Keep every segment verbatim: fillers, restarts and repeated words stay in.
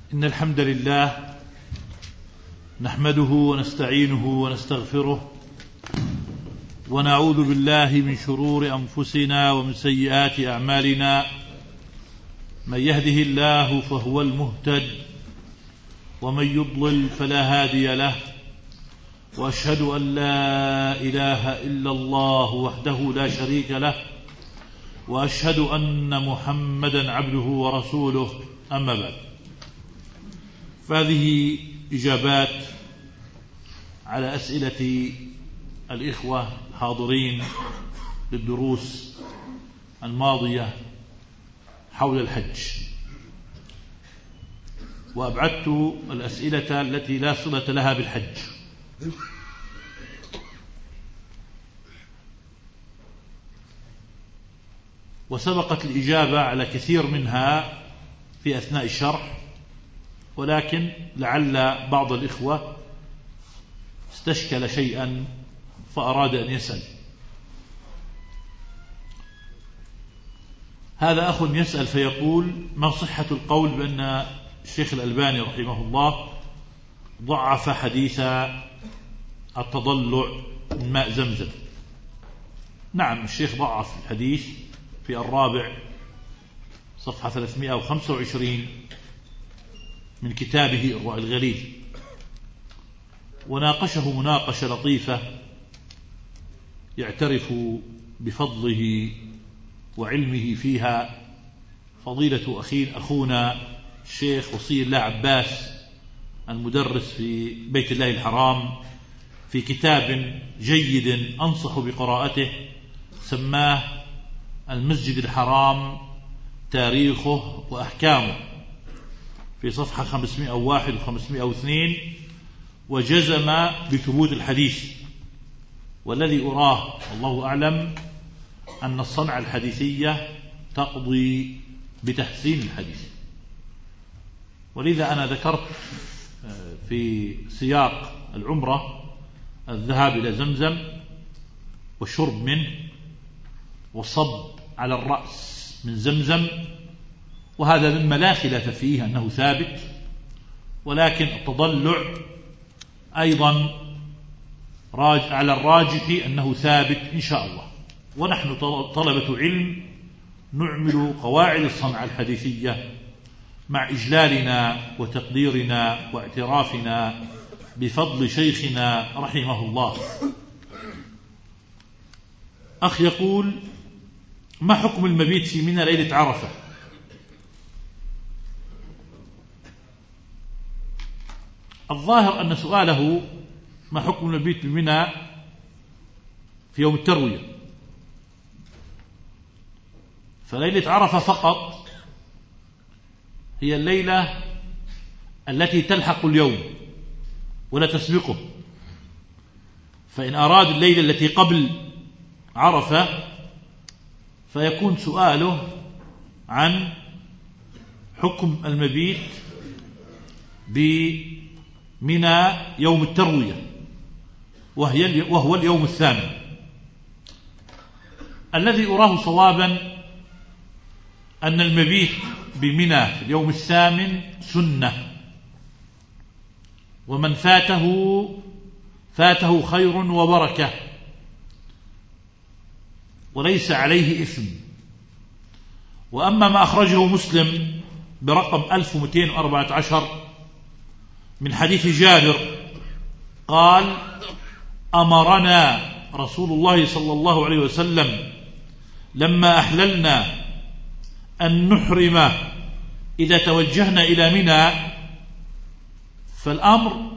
إن الحمد لله نحمده ونستعينه ونستغفره ونعوذ بالله من شرور أنفسنا ومن سيئات أعمالنا. من يهده الله فهو المهتد ومن يضلل فلا هادي له، وأشهد أن لا إله إلا الله وحده لا شريك له، وأشهد أن محمدا عبده ورسوله. أما بعد، فهذه إجابات على أسئلة الإخوة الحاضرين للدروس الماضية حول الحج، وأبعدت الأسئلة التي لا صلة لها بالحج. وسبقت الإجابة على كثير منها في أثناء الشرح، ولكن لعل بعض الإخوة استشكل شيئا فأراد أن يسأل. هذا أخ يسأل فيقول: ما صحة القول بأن الشيخ الألباني رحمه الله ضعف حديث التضلع من ماء زمزم؟ نعم، الشيخ ضعف الحديث في الرابع صفحة ثلاثمائة وخمسة وعشرين من كتابه الرواء الغليل، وناقشه مناقشة لطيفة يعترف بفضله وعلمه فيها فضيلة أخي أخونا الشيخ وصي الله عباس المدرس في بيت الله الحرام، في كتاب جيد أنصح بقراءته سماه المسجد الحرام تاريخه وأحكامه، في صفحة خمسمائة وواحد وخمسمائة واثنين، وجزم بثبوت الحديث. والذي أراه الله أعلم أن الصنعة الحديثية تقضي بتحسين الحديث. ولذا أنا ذكرت في سياق العمرة الذهاب إلى زمزم والشرب منه والصب على الرأس من زمزم، وهذا مما لا خلاف فيه أنه ثابت، ولكن التضلع أيضا راج على الراجح أنه ثابت إن شاء الله. ونحن طلبة علم نعمل قواعد الصنعة الحديثية مع إجلالنا وتقديرنا واعترافنا بفضل شيخنا رحمه الله. أخ يقول: ما حكم المبيت في منى ليلة عرفة؟ الظاهر أن سؤاله ما حكم المبيت بمنى في يوم التروية، فليلة عرفة فقط هي الليلة التي تلحق اليوم ولا تسبقه، فإن أراد الليلة التي قبل عرفة فيكون سؤاله عن حكم المبيت بمنى يوم التروية وهي وهو اليوم الثامن. الذي أراه صوابا أن المبيت بمنى في اليوم الثامن سنة، ومن فاته فاته خير وبركة وليس عليه إثم. وأما ما أخرجه مسلم برقم ألف ومئتين وأربعة عشر من حديث جابر قال: أمرنا رسول الله صلى الله عليه وسلم لما أحللنا أن نحرم إذا توجهنا إلى منى، فالأمر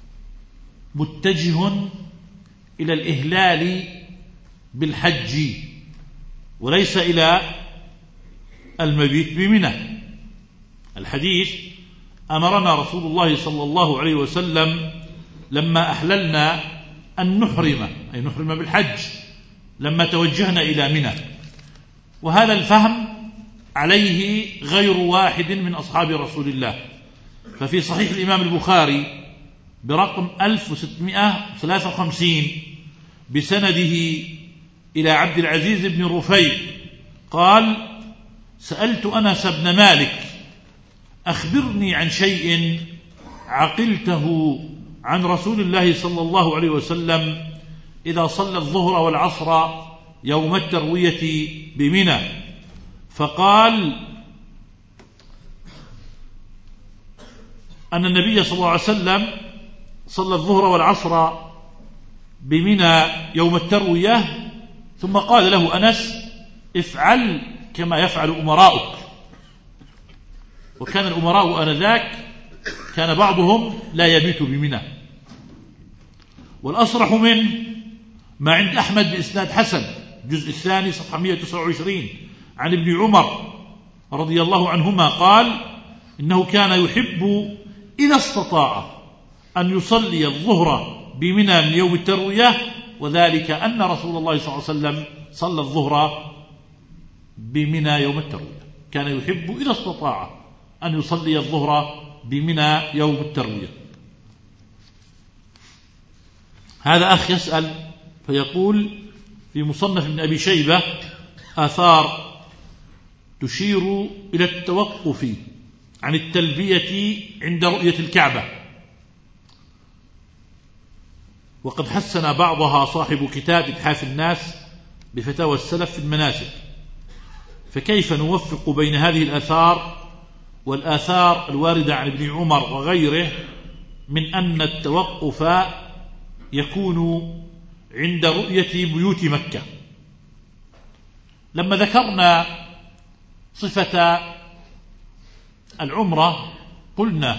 متجه إلى الإهلال بالحج وليس إلى المبيت بمنى. الحديث: أمرنا رسول الله صلى الله عليه وسلم لما أحللنا أن نحرم، أي نحرم بالحج لما توجهنا إلى منى. وهذا الفهم عليه غير واحد من أصحاب رسول الله، ففي صحيح الإمام البخاري برقم ألف وستمائة وثلاثة وخمسين بسنده إلى عبد العزيز بن رفيع قال: سألت أنس بن مالك أخبرني عن شيء عقلته عن رسول الله صلى الله عليه وسلم إذا صلى الظهر والعصر يوم التروية بمنى. فقال أن النبي صلى الله عليه وسلم صلى الظهر والعصر بمنى يوم التروية، ثم قال له أنس: افعل كما يفعل أمراؤك. وكان الأمراء آنذاك كان بعضهم لا يبيت بمنى. والأصرح منه ما عند أحمد بإسناد حسن الجزء الثاني صفحة مئة وتسعة وعشرين عن ابن عمر رضي الله عنهما قال: إنه كان يحب إذا استطاع أن يصلي الظهر بمنى من يوم التروية، وذلك أن رسول الله صلى الله عليه وسلم صلى الظهر بمنى يوم التروية. كان يحب إذا استطاع أن يصلي الظهر بمنى يوم التروية. هذا أخ يسأل فيقول في مصنف ابن أبي شيبة آثار تشير إلى التوقف عن التلبية عند رؤية الكعبة، وقد حسن بعضها صاحب كتاب إتحاف الناس بفتاوى السلف في المناسك. فكيف نوفق بين هذه الآثار والآثار الواردة عن ابن عمر وغيره من أن التوقف يكون عند رؤية بيوت مكة؟ لما ذكرنا صفة العمرة قلنا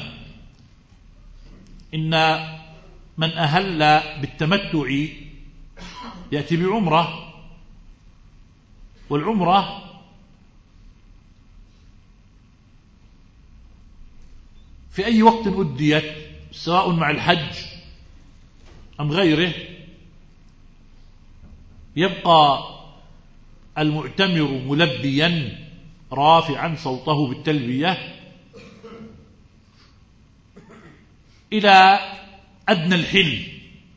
إن من أهل بالتمتع يأتي بعمرة، والعمرة في أي وقت أديت سواء مع الحج أم غيره يبقى المعتمر ملبيا رافعا صوته بالتلبية إلى أدنى الحل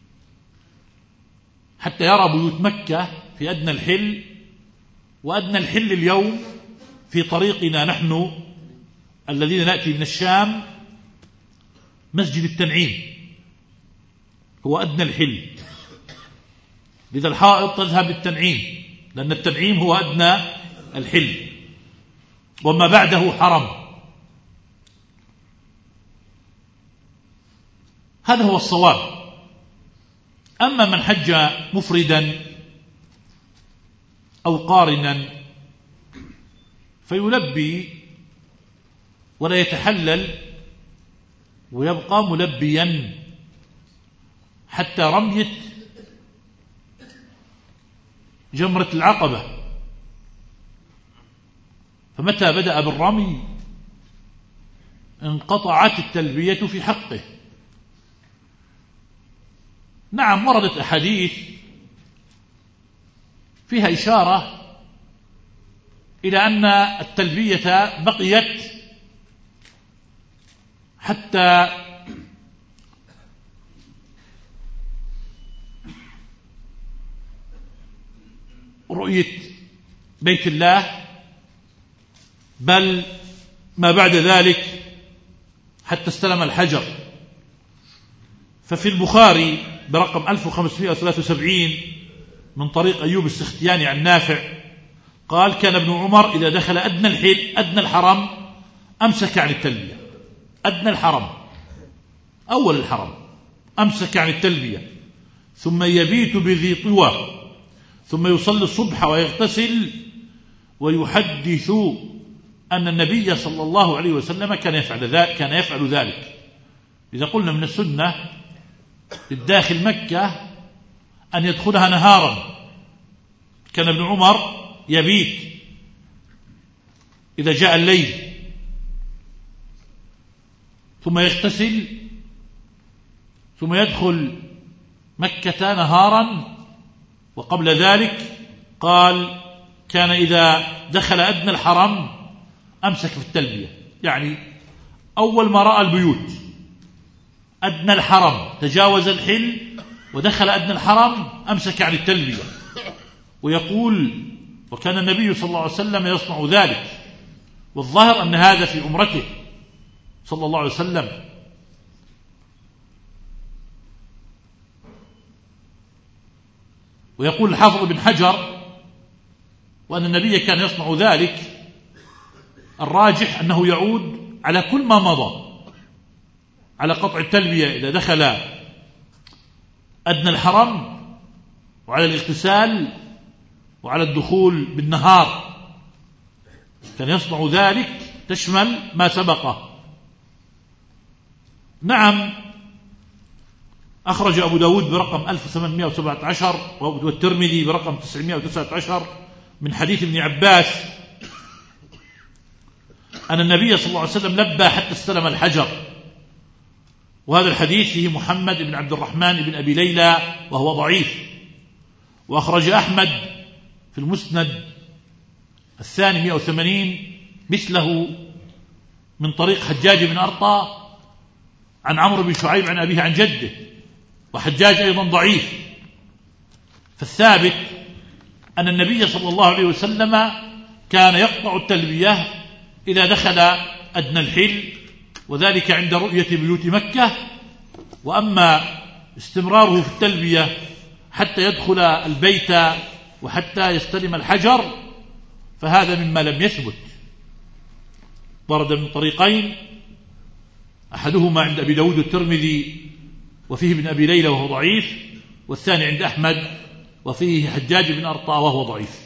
حتى يرى بيوت مكة في أدنى الحل. وأدنى الحل اليوم في طريقنا نحن الذين نأتي من الشام مسجد التنعيم هو أدنى الحل، لذا الحائط تذهب للتنعيم لأن التنعيم هو أدنى الحل، وما بعده حرم. هذا هو الصواب. أما من حج مفردا أو قارنا فيلبي ولا يتحلل ويبقى ملبيا حتى رمية جمرة العقبة، فمتى بدأ بالرمي انقطعت التلبية في حقه. نعم وردت أحاديث فيها إشارة إلى أن التلبية بقيت حتى رؤية بيت الله، بل ما بعد ذلك حتى استلم الحجر. ففي البخاري برقم ألف وخمسمائة وثلاثة وسبعين من طريق أيوب السختياني عن نافع قال: كان ابن عمر إذا دخل أدنى الحل أدنى الحرم أمسك عن التلبية. أدنى الحرم أول الحرم أمسك عن التلبية، ثم يبيت بذي طوى، ثم يصلي الصبح ويغتسل ويحدث أن النبي صلى الله عليه وسلم كان يفعل ذلك كان يفعل ذلك. إذا قلنا من السنة للداخل مكة أن يدخلها نهارا، كان ابن عمر يبيت إذا جاء الليل ثم يغتسل ثم يدخل مكة نهارا. وقبل ذلك قال: كان إذا دخل أدنى الحرم أمسك في التلبية، يعني أول ما رأى البيوت أدنى الحرم تجاوز الحل ودخل أدنى الحرم أمسك عن التلبية. ويقول: وكان النبي صلى الله عليه وسلم يصنع ذلك، والظاهر أن هذا في عمرته صلى الله عليه وسلم. ويقول الحافظ بن حجر وأن النبي كان يصنع ذلك، الراجح أنه يعود على كل ما مضى، على قطع التلبية إذا دخل أدنى الحرم، وعلى الاغتسال، وعلى الدخول بالنهار، كان يصنع ذلك تشمل ما سبقه. نعم، أخرج أبو داود برقم ألف وثمانمائة وسبعة عشر والترمذي برقم تسعمائة وتسعة عشر من حديث ابن عباس أن النبي صلى الله عليه وسلم لبى حتى استلم الحجر، وهذا الحديث فيه محمد بن عبد الرحمن بن أبي ليلى وهو ضعيف. وأخرج أحمد في المسند الثاني مئة وثمانين مثله من طريق حجاج بن أرطى عن عمرو بن شعيب عن أبيه عن جده، وحجاج أيضا ضعيف. فالثابت أن النبي صلى الله عليه وسلم كان يقطع التلبية إذا دخل أدنى الحل، وذلك عند رؤية بيوت مكة. وأما استمراره في التلبية حتى يدخل البيت وحتى يستلم الحجر فهذا مما لم يثبت. ورد من طريقين، أحدهما عند أبي داود الترمذي وفيه ابن أبي ليلى وهو ضعيف، والثاني عند أحمد وفيه حجاج بن أرطى وهو ضعيف.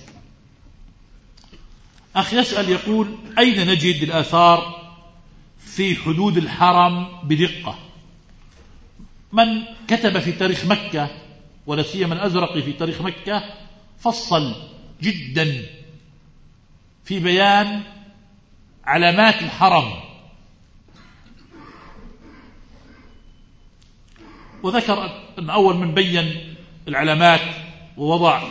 أخ يسأل يقول: أين نجد الآثار في حدود الحرم بدقة؟ من كتب في تاريخ مكة ولا سيما الأزرقي في تاريخ مكة فصل جدا في بيان علامات الحرم، وذكر أن أول من بين العلامات ووضع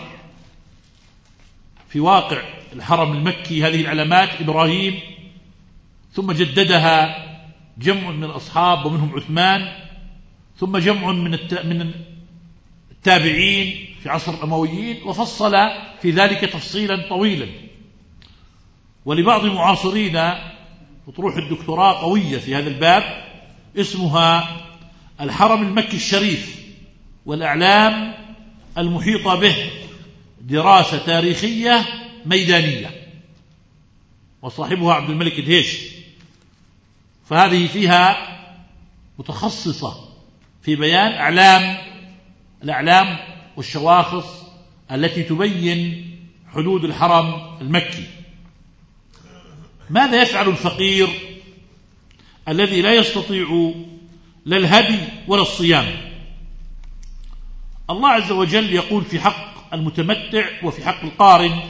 في واقع الحرم المكي هذه العلامات إبراهيم، ثم جددها جمع من الأصحاب ومنهم عثمان، ثم جمع من من التابعين في عصر الأمويين، وفصل في ذلك تفصيلا طويلا. ولبعض معاصرين أطروحة الدكتوراه قوية في هذا الباب اسمها الحرم المكي الشريف والأعلام المحيطة به، دراسة تاريخية ميدانية، وصاحبها عبد الملك الهيش. فهذه فيها متخصصة في بيان أعلام الأعلام والشواخص التي تبين حدود الحرم المكي. ماذا يفعل الفقير الذي لا يستطيع لا الهدي ولا الصيام؟ الله عز وجل يقول في حق المتمتع وفي حق القارن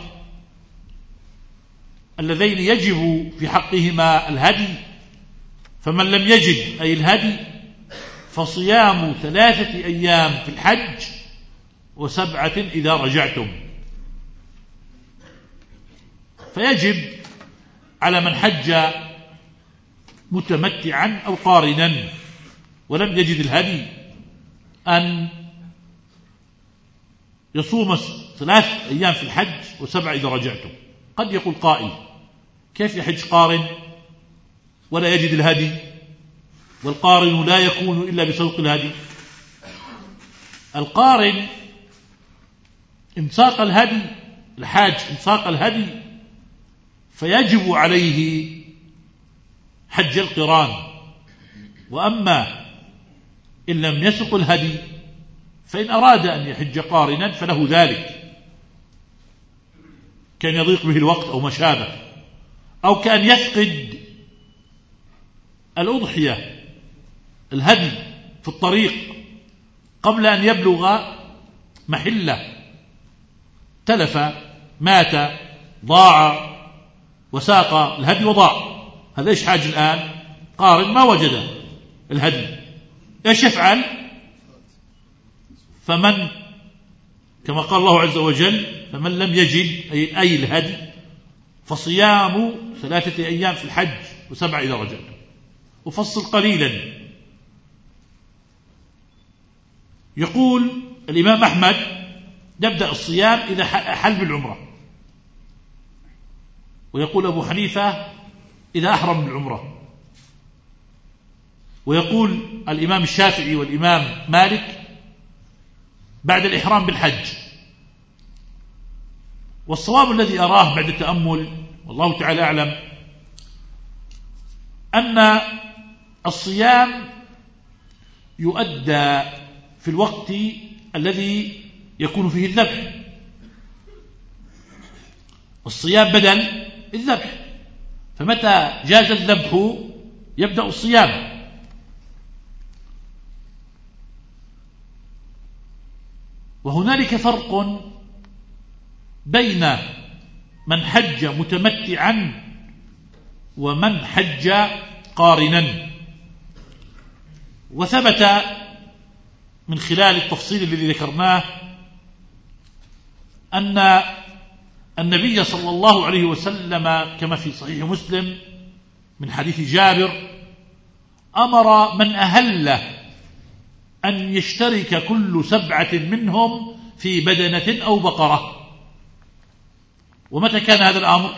اللذين يجب في حقهما الهدي: فمن لم يجد أي الهدي فصيام ثلاثة أيام في الحج وسبعة إذا رجعتم. فيجب على من حج متمتعا أو قارنا ولم يجد الهدي أن يصوم ثلاث أيام في الحج وسبعة إذا رجعتم. قد يقول قائل: كيف يحج قارن ولا يجد الهدي؟ والقارن لا يكون إلا بسوق الهدي. القارن إن ساق الهدي، الحاج إن ساق الهدي فيجب عليه حج القران، وأما إن لم يسق الهدي فإن أراد أن يحج قارنا فله ذلك، كان يضيق به الوقت أو ما شابه، أو كان يفقد الأضحية الهدي في الطريق قبل أن يبلغ محله، تلف، مات، ضاع وساق الهدي وضاع، هذا إيش حاج الآن؟ قارن ما وجد الهدي، إيش يفعل؟ فمن كما قال الله عز وجل: فمن لم يجد أي, أي الهدي فصيام ثلاثة أيام في الحج وسبعة إذا رجعتم. وفصل قليلا. يقول الإمام أحمد: يبدأ الصيام إذا حل بالعمرة، ويقول أبو حنيفة: إذا أحرم بالعمرة. ويقول الإمام الشافعي والإمام مالك بعد الإحرام بالحج. والصواب الذي أراه بعد التأمل والله تعالى أعلم أن الصيام يؤدى في الوقت الذي يكون فيه الذبح. الصيام بدل الذبح، فمتى جاز الذبح يبدأ الصيام. وهنالك فرق بين من حج متمتعا ومن حج قارنا. وثبت من خلال التفصيل الذي ذكرناه أن النبي صلى الله عليه وسلم كما في صحيح مسلم من حديث جابر أمر من أهل أن يشترك كل سبعة منهم في بدنة أو بقرة. ومتى كان هذا الأمر؟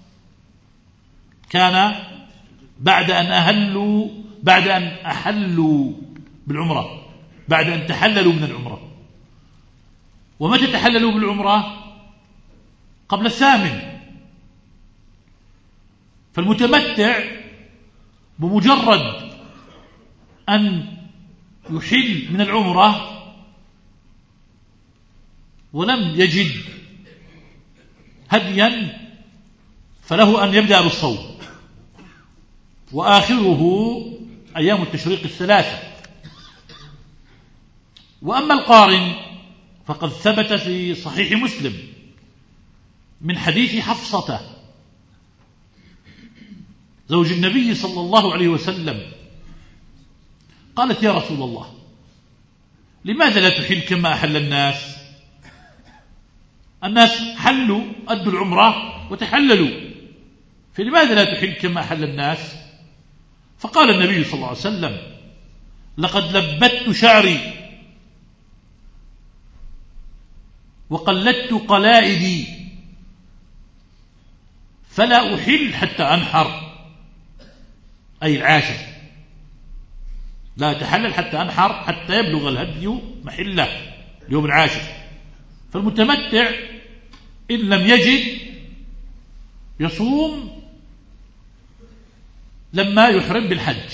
كان بعد أن أهلوا بعد أن أحلوا بالعمرة، بعد أن تحللوا من العمرة. ومتى تحللوا بالعمرة؟ قبل الثامن. فالمتمتع بمجرد أن يحل من العمرة ولم يجد هديا فله أن يبدأ بالصوم، وآخره أيام التشريق الثلاثة. وأما القارن فقد ثبت في صحيح مسلم من حديث حفصة زوج النبي صلى الله عليه وسلم قالت: يا رسول الله، لماذا لا تحل كما أحل الناس؟ الناس حلوا أدوا العمرة وتحللوا، فلماذا لا تحل كما أحل الناس؟ فقال النبي صلى الله عليه وسلم: لقد لبت شعري وقلدت قلائدي فلا أحل حتى أنحر، أي العاشر، لا أتحلل حتى أنحر حتى يبلغ الهدي محله اليوم العاشر. فالمتمتع إن لم يجد يصوم لما يحرم بالحج.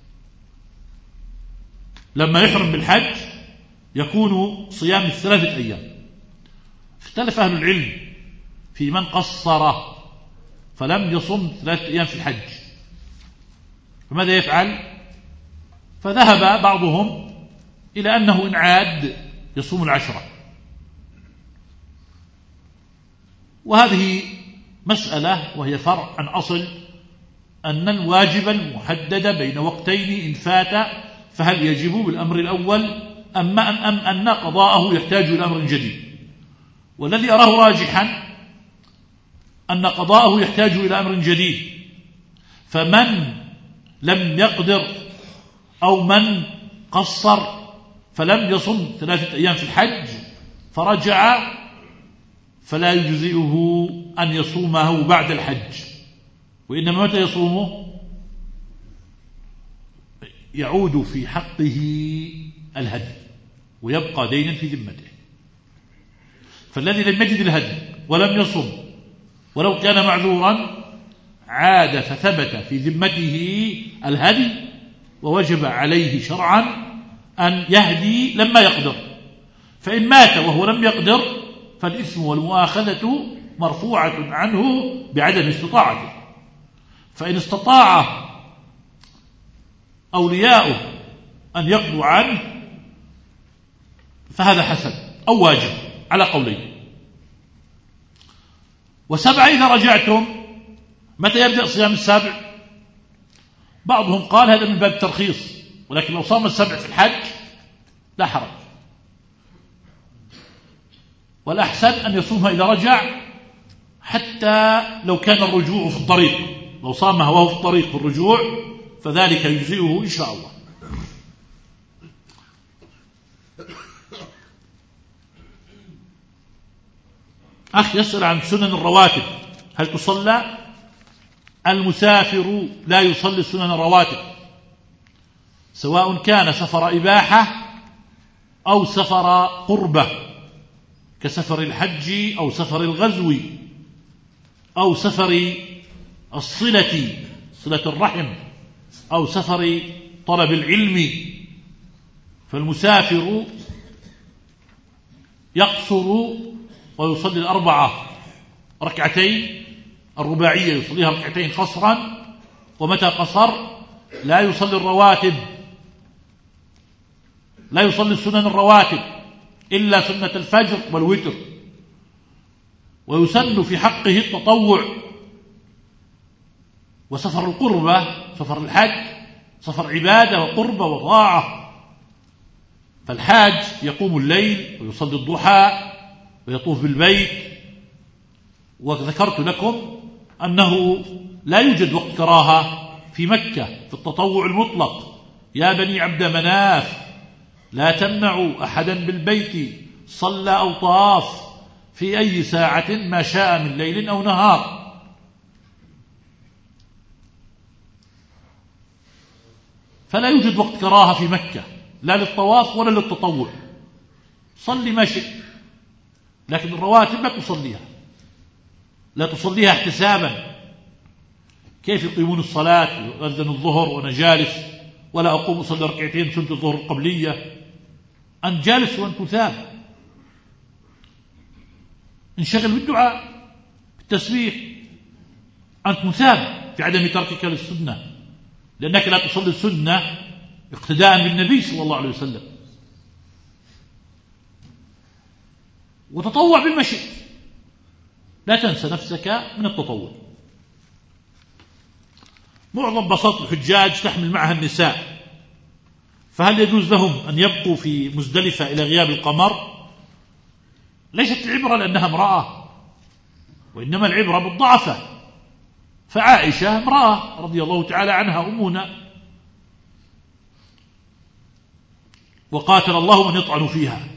لما يحرم بالحج يكون صيام الثلاثة أيام. اختلف أهل العلم في من قصر فلم يصم ثلاثة أيام في الحج، فماذا يفعل؟ فذهب بعضهم إلى أنه إن عاد يصوم العشرة. وهذه مسألة وهي فرع عن أصل أن الواجب المحدد بين وقتين إن فات فهل يجب بالأمر الأول أم أن, أن قضاءه يحتاج إلى أمر جديد. والذي أراه راجحا أن قضاءه يحتاج إلى أمر جديد. فمن لم يقدر أو من قصر فلم يصم ثلاثة أيام في الحج فرجع فلا يجزئه أن يصومه بعد الحج، وإنما متى يصومه؟ يعود في حقه الهدي ويبقى دينا في ذمته. فالذي لم يجد الهدي ولم يصم ولو كان معذورا عاد فثبت في ذمته الهدي ووجب عليه شرعا أن يهدي لما يقدر. فإن مات وهو لم يقدر فالإثم والمؤاخذة مرفوعة عنه بعدم استطاعته. فإن استطاع أولياؤه أن يقضوا عنه فهذا حسن أو واجب على قولين. وسبعة إذا رجعتم، متى يبدأ صيام السابع؟ بعضهم قال هذا من باب الترخيص، ولكن لو صام السبع في الحج لا حرج، والأحسن أن يصومها إذا رجع حتى لو كان الرجوع في الطريق. لو صامها وهو في الطريق في الرجوع فذلك يجزئه إن شاء الله. أخ يسأل عن سنن الرواتب، هل تصلى؟ المسافر لا يصلي سنن الرواتب، سواء كان سفر إباحة أو سفر قربة كسفر الحج أو سفر الغزو أو سفر الصلة صلة الرحم أو سفر طلب العلم. فالمسافر يقصر ويصلي الأربعة ركعتين، الرباعية يصليها ركعتين قصرا، ومتى قصر لا يصلي الرواتب، لا يصلي السنن الرواتب إلا سنة الفجر والوتر، ويسن في حقه التطوع. وسفر القربة سفر الحج سفر عبادة وقربة وطاعة، فالحاج يقوم الليل ويصلي الضحى ويطوف بالبيت. وذكرت لكم أنه لا يوجد وقت كراهة في مكة في التطوع المطلق. يا بني عبد مناف لا تمنعوا أحدا بالبيت صلى أو طاف في أي ساعة ما شاء من ليل أو نهار. فلا يوجد وقت كراهة في مكة لا للطواف ولا للتطوع، صلي ما شئت، لكن الرواتب لا تصليها، لا تصليها احتسابا. كيف يقيمون الصلاة ويؤذن الظهر وأنا جالس ولا أقوم أصلي ركعتين سنة الظهر القبلية؟ أنت جالس وأنت مثاب، انشغل بالدعاء بالتسبيح، أنت مثاب في عدم تركك للسنة، لأنك لا تصلي السنة اقتداء بالنبي صلى الله عليه وسلم. وتطوع بالمشي، لا تنسى نفسك من التطوع. معظم بساط الحجاج تحمل معها النساء، فهل يجوز لهم أن يبقوا في مزدلفة إلى غياب القمر؟ ليست العبرة لأنها امرأة، وإنما العبرة بالضعفة. فعائشة امرأة رضي الله تعالى عنها أمنا، وقاتل الله من يطعن فيها،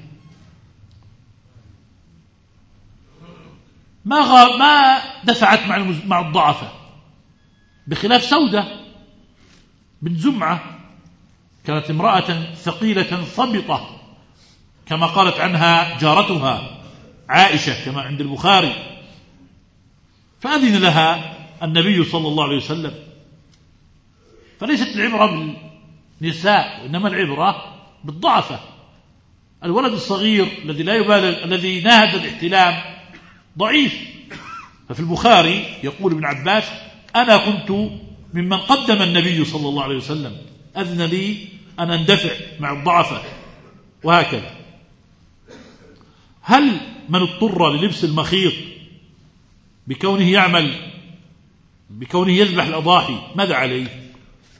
ما غاب ما دفعت مع مع الضعفة، بخلاف سودة بنت زمعة كانت امرأة ثقيلة ثبطة كما قالت عنها جارتها عائشة كما عند البخاري، فأذن لها النبي صلى الله عليه وسلم. فليست العبرة بالنساء، وإنما العبرة بالضعفة. الولد الصغير الذي لا يبالغ الذي ناهز الاحتلام ضعيف. ففي البخاري يقول ابن عباس: أنا كنت ممن قدم النبي صلى الله عليه وسلم، أذن لي أن أندفع مع الضعفة. وهكذا. هل من اضطر للبس المخيط بكونه يعمل بكونه يذبح الأضاحي ماذا عليه؟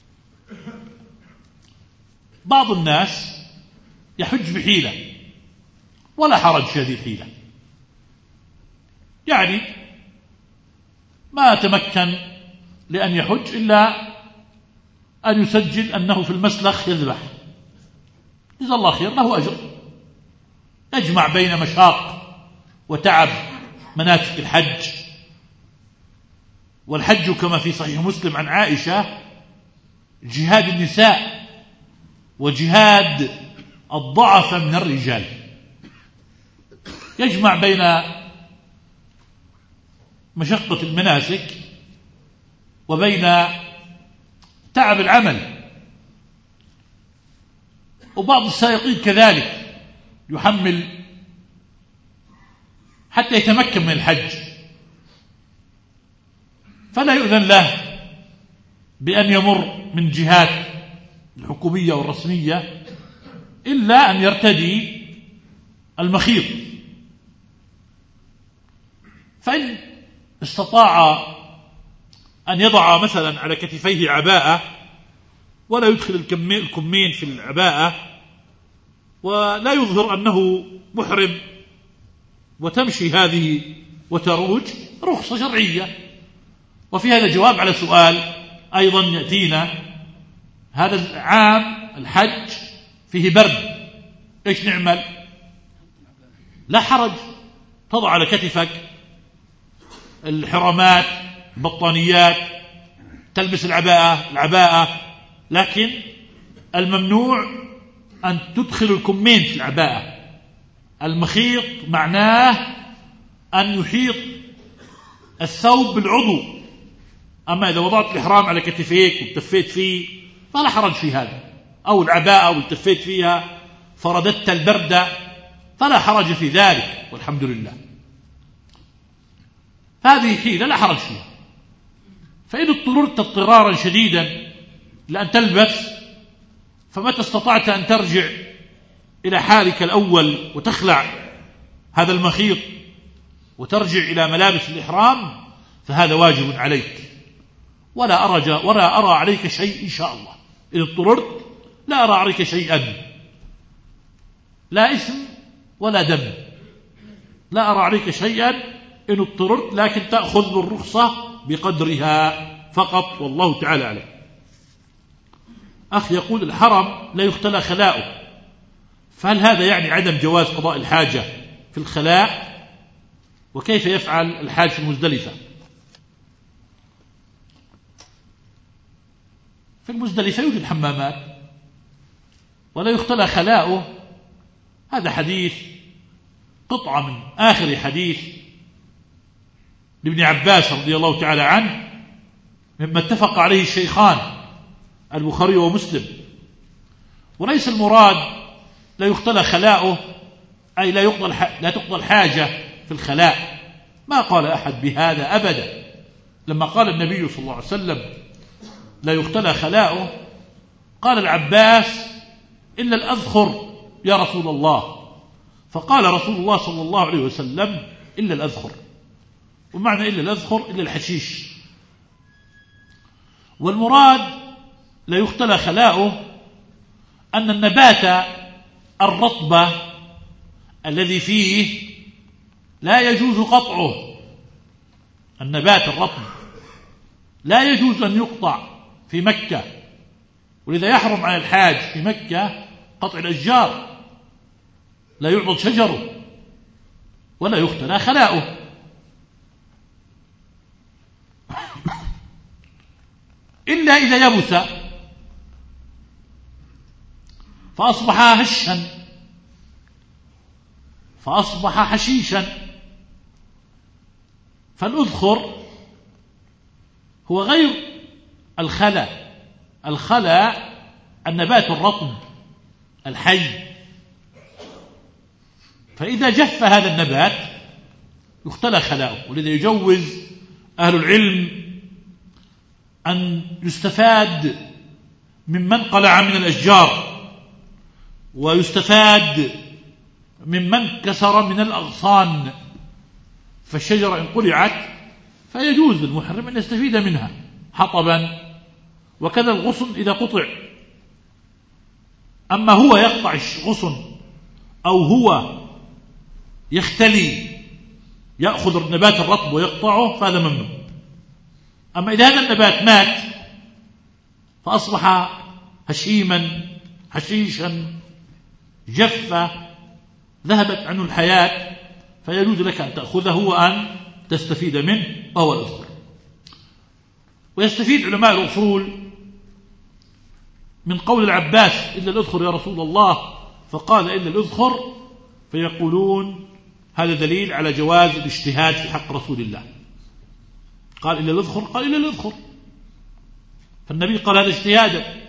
بعض الناس يحج بحيلة ولا حرج في هذه الحيلة، يعني ما تمكن لأن يحج إلا أن يسجل أنه في المسلخ يذبح، جزا الله خير، له أجر، يجمع بين مشاق وتعب مناسك الحج. والحج كما في صحيح مسلم عن عائشة جهاد النساء وجهاد الضعف من الرجال، يجمع بين مشقة المناسك وبين تعب العمل. وبعض السائقين كذلك يحمل حتى يتمكن من الحج، فلا يؤذن له بأن يمر من جهات الحكومية والرسمية إلا أن يرتدي المخيط. فإن استطاع أن يضع مثلا على كتفيه عباءة ولا يدخل الكمين في العباءة ولا يظهر أنه محرم وتمشي هذه وتروج، رخصة شرعية. وفي هذا جواب على سؤال أيضا يأتينا: هذا العام الحج فيه برد، إيش نعمل؟ لا حرج، تضع على كتفك الحرامات البطانيات، تلبس العباءة العباءة، لكن الممنوع أن تدخل الكمين في العباءة. المخيط معناه أن يحيط الثوب بالعضو. أما إذا وضعت الإحرام على كتفيك وتفيت فيه فلا حرج في هذا، أو العباءة والتفيت فيها فرددت البرد فلا حرج في ذلك، والحمد لله. هذه حيلة لا حرج فيها. فإن اضطررت اضطرارا شديدا لأن تلبس، فمتى استطعت أن ترجع إلى حالك الأول وتخلع هذا المخيط وترجع إلى ملابس الإحرام فهذا واجب عليك، ولا أرى ولا أرى عليك شيء إن شاء الله. إن اضطررت لا أرى عليك شيئا، لا إثم ولا دم، لا أرى عليك شيئا إن اضطررت، لكن تأخذ بالرخصة بقدرها فقط، والله تعالى أعلم. أخ يقول الحرم لا يختلى خلاؤه، فهل هذا يعني عدم جواز قضاء الحاجة في الخلاء؟ وكيف يفعل الحاج في المزدلفة؟ في المزدلفة يوجد حمامات ولا يختلى خلاؤه. هذا حديث قطعة من آخر حديث لابن عباس رضي الله تعالى عنه، مما اتفق عليه الشيخان البخاري ومسلم. وليس المراد لا يختلى خلاؤه أي لا يقضى لا تقضى الحاجة في الخلاء، ما قال أحد بهذا أبدا. لما قال النبي صلى الله عليه وسلم لا يختلى خلاؤه قال العباس إلا الأذخر يا رسول الله، فقال رسول الله صلى الله عليه وسلم إلا الأذخر. ومعنى إلا الأذخر إلا الحشيش. والمراد لا يختلى خلاؤه أن النبات الرطب الذي فيه لا يجوز قطعه. النبات الرطب لا يجوز أن يقطع في مكة، ولذا يحرم على الحاج في مكة قطع الأشجار، لا يعضد شجره ولا يختلى خلاؤه. إلا إذا يبس فأصبح هشا فأصبح حشيشا. فالأذخر هو غير الخلا. الخلا النبات الرطب الحي، فإذا جف هذا النبات يختلى خلاؤه. ولذا يجوز أهل العلم أن يستفاد ممن قلع من الأشجار، ويستفاد ممن كسر من الأغصان. فالشجرة إن قلعت فيجوز للمحرم أن يستفيد منها حطبا، وكذا الغصن إذا قطع. أما هو يقطع الغصن أو هو يختلي يأخذ النبات الرطب ويقطعه فهذا ممنوع. أما إذا هذا النبات مات فأصبح هشيما حشيشا جف ذهبت عنه الحياة فيجوز لك أن تأخذه وأن تستفيد منه، وهو الأذخر. ويستفيد علماء الأصول من قول العباس إلا الأذخر يا رسول الله، فقال إلا الأذخر، فيقولون هذا دليل على جواز الاجتهاد في حق رسول الله. قال إلا الأذخر، قال إلا الأذخر، فالنبي قال هذا اجتهادا،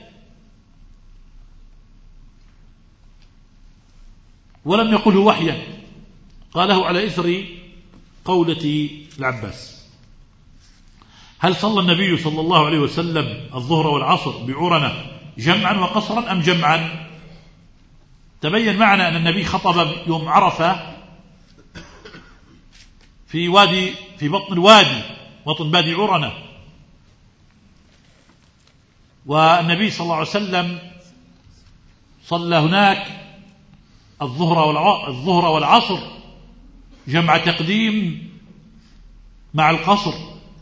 ولم يقله وحيا، قاله على إثر قولة العباس. هل صلى النبي صلى الله عليه وسلم الظهر والعصر بعرنة جمعا وقصرا أم جمعا؟ تبين معنا أن النبي خطب يوم عرفة في وادي في بطن الوادي بطن بادي عرنة، والنبي صلى الله عليه وسلم صلى هناك الظهر والعصر جمع تقديم مع القصر.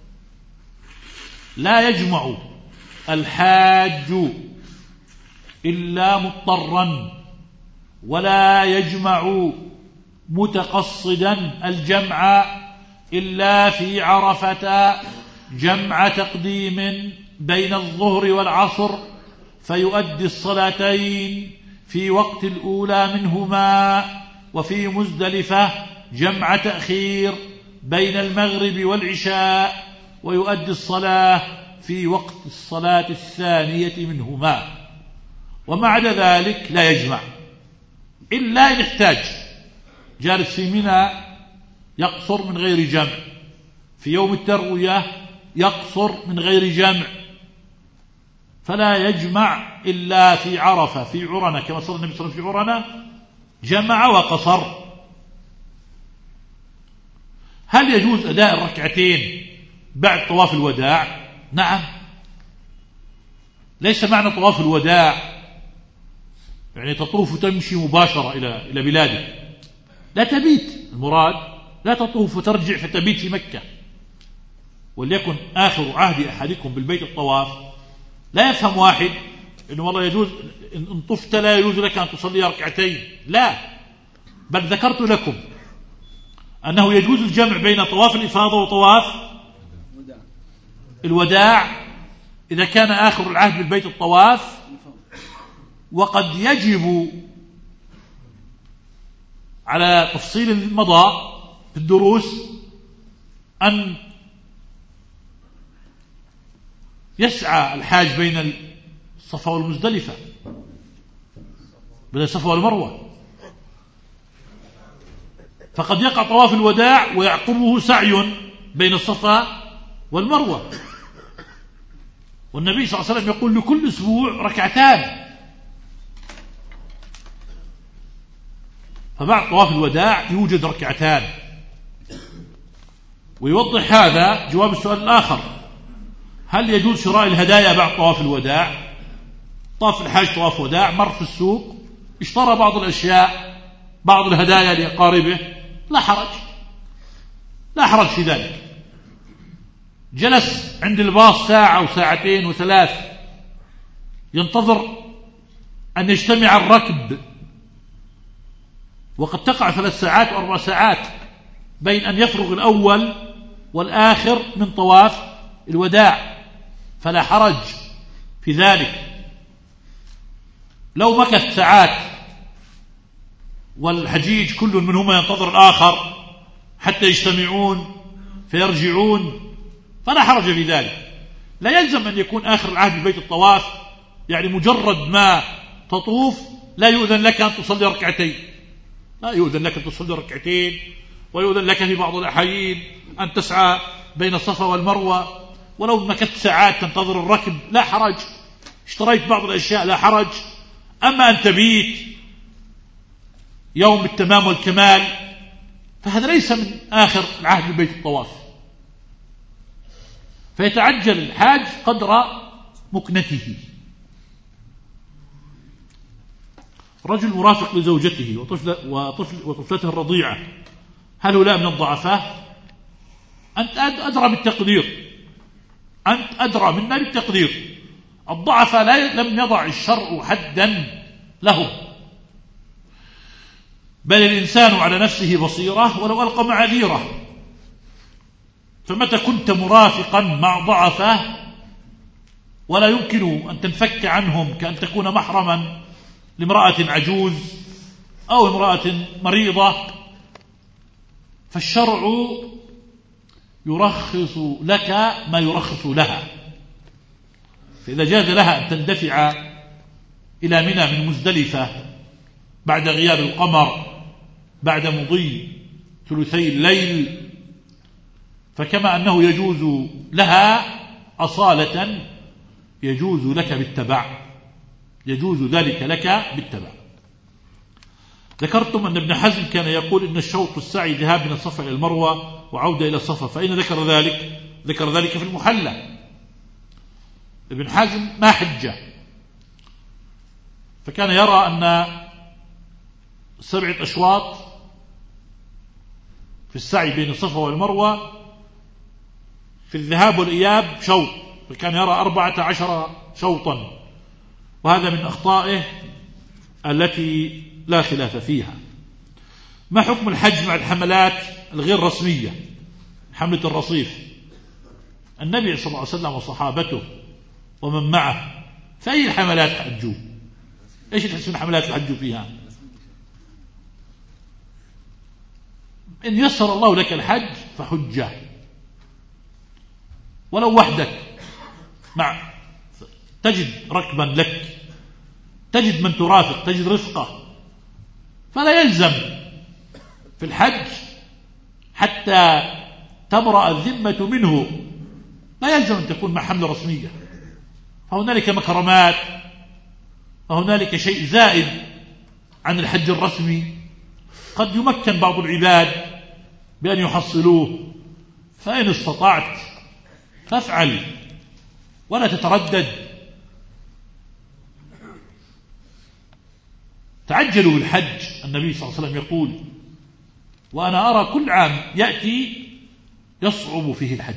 لا يجمع الحاج إلا مضطرا، ولا يجمع متقصدا الجمع إلا في عرفة جمع تقديم بين الظهر والعصر فيؤدي الصلاتين في وقت الأولى منهما، وفي مزدلفة جمع تأخير بين المغرب والعشاء، ويؤدي الصلاة في وقت الصلاة الثانية منهما، وما عدا ذلك لا يجمع إلا إن احتاج. جالس في منى يقصر من غير جمع، في يوم التروية يقصر من غير جمع، فلا يجمع إلا في عرفة في عرنة، كما صلى النبي صلى الله عليه وسلم في عرنة جمع وقصر. هل يجوز أداء الركعتين بعد طواف الوداع؟ نعم. ليس معنى طواف الوداع يعني تطوف وتمشي مباشرة إلى إلى بلادك، لا تبيت، المراد لا تطوف وترجع فتبيت في مكة. وليكن آخر عهد أحدكم بالبيت الطواف. لا يفهم واحد إنه والله يجوز إن طفت لا يجوز لك أن تصلي ركعتين، لا، بل ذكرت لكم أنه يجوز الجمع بين طواف الإفاضة وطواف الوداع إذا كان آخر العهد بالبيت الطواف. وقد يجب على تفصيل المضى في الدروس أن يسعى الحاج بين الصفا والمزدلفة، بين الصفا والمروة، فقد يقع طواف الوداع ويعقبه سعي بين الصفا والمروة. والنبي صلى الله عليه وسلم يقول لكل أسبوع ركعتان، فبعد طواف الوداع يوجد ركعتان. ويوضح هذا جواب السؤال الآخر: هل يجوز شراء الهدايا بعد طواف الوداع؟ طاف الحاج طواف وداع، مر في السوق اشترى بعض الأشياء، بعض الهدايا لأقاربه، لا حرج، لا حرج في ذلك. جلس عند الباص ساعة وساعتين وثلاث ينتظر أن يجتمع الركب، وقد تقع ثلاث ساعات وأربع ساعات بين أن يفرغ الأول والآخر من طواف الوداع، فلا حرج في ذلك. لو مكث ساعات والحجيج كل منهما ينتظر الآخر حتى يجتمعون فيرجعون فلا حرج في ذلك. لا يلزم أن يكون آخر العهد ببيت الطواف يعني مجرد ما تطوف لا يؤذن لك أن تصلي ركعتين، لا يؤذن لك أن تصلي ركعتين، ويؤذن لك في بعض الأحيان أن تسعى بين الصفا والمروة ولو مكثت ساعات تنتظر الركب، لا حرج. اشتريت بعض الأشياء لا حرج. أما أن تبيت يوم التمام والكمال فهذا ليس من آخر العهد ببيت الطواف، فيتعجل الحاج قدر مكنته. رجل مرافق لزوجته وطفل وطفل وطفلته الرضيعة، هل هؤلاء من الضعفاء؟ أنت أدرى بالتقدير، أنت أدرى منا بالتقدير. الضعفاء لا لم يضع الشرع حدا له، بل الإنسان على نفسه بصيرة ولو ألقى معاذيره. فمتى كنت مرافقا مع ضعفة ولا يمكن أن تنفك عنهم، كأن تكون محرما لامرأة عجوز أو امرأة مريضة، فالشرع يرخص لك ما يرخص لها. فإذا جاز لها أن تندفع إلى منى من مزدلفة بعد غياب القمر بعد مضي ثلثي الليل، فكما أنه يجوز لها أصالة يجوز لك بالتبع، يجوز ذلك لك بالتبع. ذكرتم أن ابن حزم كان يقول إن الشوط السعي ذهاب من الصفا إلى المروة وعودة إلى الصفا، فأين ذكر ذلك؟ ذكر ذلك في المحلى. ابن حزم ما حجة، فكان يرى أن سبعة أشواط في السعي بين الصفا والمروة في الذهاب والإياب شوط، فكان يرى أربعة عشر شوطا، وهذا من أخطائه التي لا خلاف فيها. ما حكم الحج مع الحملات الغير رسمية، حملة الرصيف؟ النبي صلى الله عليه وسلم وصحابته ومن معه فأي الحملات حجوا؟ إيش تحسون الحملات اللي حجوا فيها؟ إن يسر الله لك الحج فحجه، ولو وحدك، مع تجد ركبا لك، تجد من ترافق، تجد رفقة، فلا يلزم في الحج حتى تبرأ الذمة منه، لا يلزم أن تكون مع حملة رسمية. فهنالك مكرمات، وهنالك شيء زائد عن الحج الرسمي قد يمكن بعض العباد بأن يحصلوه، فإن استطعت فافعل ولا تتردد. تعجلوا بالحج. النبي صلى الله عليه وسلم يقول: وأنا أرى كل عام يأتي يصعب فيه الحج،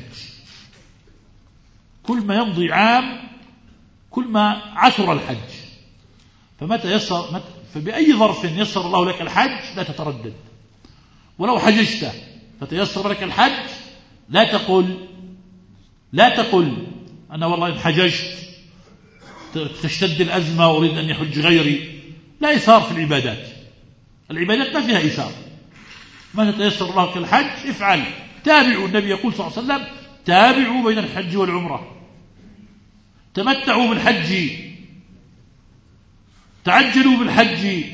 كل ما يمضي عام كل ما عثر الحج، فمتى يسر متى فبأي ظرف يسر الله لك الحج لا تتردد. ولو حججت فتيسر لك الحج لا تقل لا تقل أنا والله إن حججت تشتد الأزمة وأريد أن يحج غيري. لا إثار في العبادات، العبادات ما فيها إثار. ما تيسر الله لك الحج افعل. تابعوا، النبي يقول صلى الله عليه وسلم: تابعوا بين الحج والعمرة، تمتعوا بالحج، تعجلوا بالحج،